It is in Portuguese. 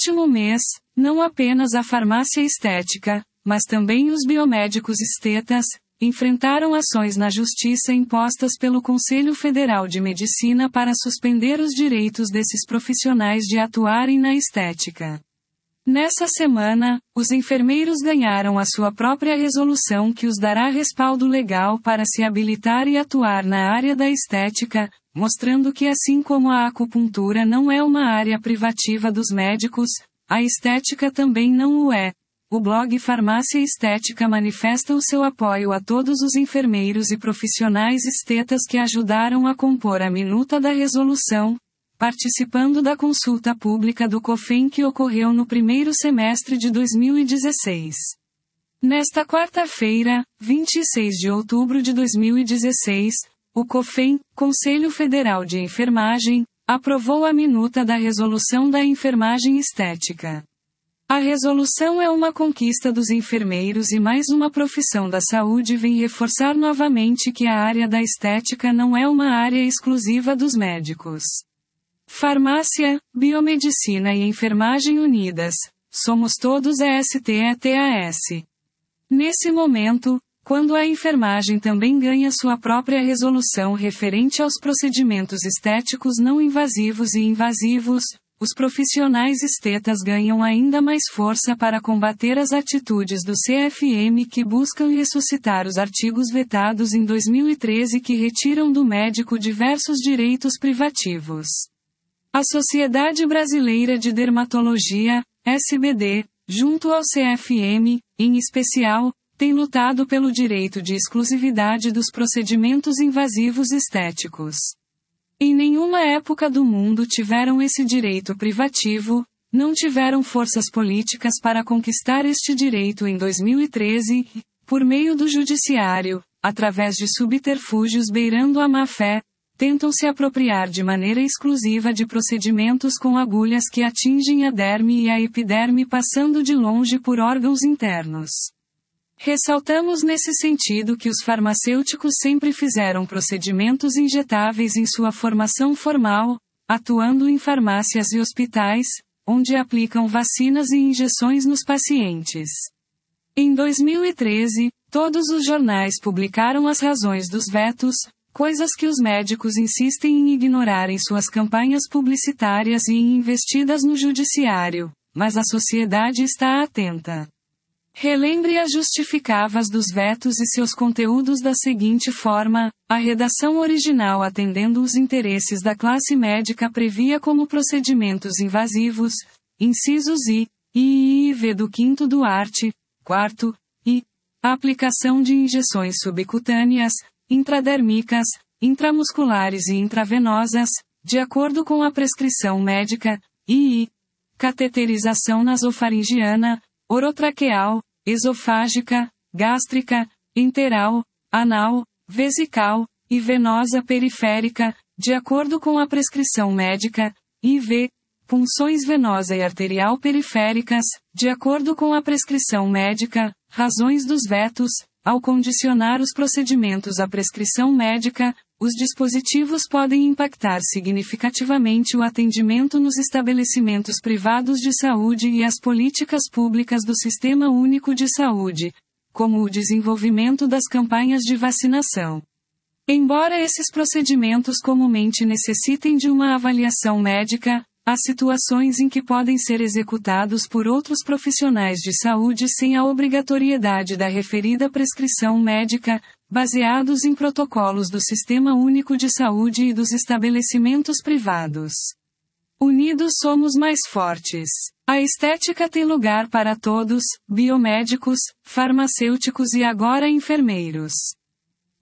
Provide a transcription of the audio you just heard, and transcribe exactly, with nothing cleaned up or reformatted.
último mês, não apenas a farmácia estética, mas também os biomédicos estetas, enfrentaram ações na justiça impostas pelo Conselho Federal de Medicina para suspender os direitos desses profissionais de atuarem na estética. Nessa semana, os enfermeiros ganharam a sua própria resolução que os dará respaldo legal para se habilitar e atuar na área da estética, mostrando que assim como a acupuntura não é uma área privativa dos médicos, a estética também não o é. O blog Farmácia Estética manifesta o seu apoio a todos os enfermeiros e profissionais estetas que ajudaram a compor a minuta da resolução, participando da consulta pública do COFEM que ocorreu no primeiro semestre de dois mil e dezesseis. Nesta quarta-feira, vinte e seis de outubro de dois mil e dezesseis, o COFEM, Conselho Federal de Enfermagem, aprovou a minuta da resolução da enfermagem estética. A resolução é uma conquista dos enfermeiros e mais uma profissão da saúde vem reforçar novamente que a área da estética não é uma área exclusiva dos médicos. Farmácia, biomedicina e enfermagem unidas, somos todos ESTETAS. Nesse momento, quando a enfermagem também ganha sua própria resolução referente aos procedimentos estéticos não invasivos e invasivos, os profissionais estetas ganham ainda mais força para combater as atitudes do C F M que buscam ressuscitar os artigos vetados em dois mil e treze que retiram do médico diversos direitos privativos. A Sociedade Brasileira de Dermatologia, S B D, junto ao C F M, em especial, tem lutado pelo direito de exclusividade dos procedimentos invasivos estéticos. Em nenhuma época do mundo tiveram esse direito privativo, não tiveram forças políticas para conquistar este direito em dois mil e treze, por meio do judiciário, através de subterfúgios beirando a má-fé, tentam se apropriar de maneira exclusiva de procedimentos com agulhas que atingem a derme e a epiderme passando de longe por órgãos internos. Ressaltamos nesse sentido que os farmacêuticos sempre fizeram procedimentos injetáveis em sua formação formal, atuando em farmácias e hospitais, onde aplicam vacinas e injeções nos pacientes. Em dois mil e treze, todos os jornais publicaram as razões dos vetos, coisas que os médicos insistem em ignorar em suas campanhas publicitárias e em investidas no judiciário, mas a sociedade está atenta. Relembre as justificavas dos vetos e seus conteúdos da seguinte forma: a redação original atendendo os interesses da classe médica previa como procedimentos invasivos, incisos I, I e V do quinto do art. quarto, I, a aplicação de injeções subcutâneas, intradérmicas, intramusculares e intravenosas, de acordo com a prescrição médica, I I, cateterização nasofaringiana, orotraqueal, esofágica, gástrica, enteral, anal, vesical, e venosa periférica, de acordo com a prescrição médica, I V, punções venosa e arterial periféricas, de acordo com a prescrição médica, razões dos vetos, ao condicionar os procedimentos à prescrição médica, os dispositivos podem impactar significativamente o atendimento nos estabelecimentos privados de saúde e as políticas públicas do Sistema Único de Saúde, como o desenvolvimento das campanhas de vacinação. Embora esses procedimentos comumente necessitem de uma avaliação médica, há situações em que podem ser executados por outros profissionais de saúde sem a obrigatoriedade da referida prescrição médica, baseados em protocolos do Sistema Único de Saúde e dos estabelecimentos privados. Unidos somos mais fortes. A estética tem lugar para todos, biomédicos, farmacêuticos e agora enfermeiros.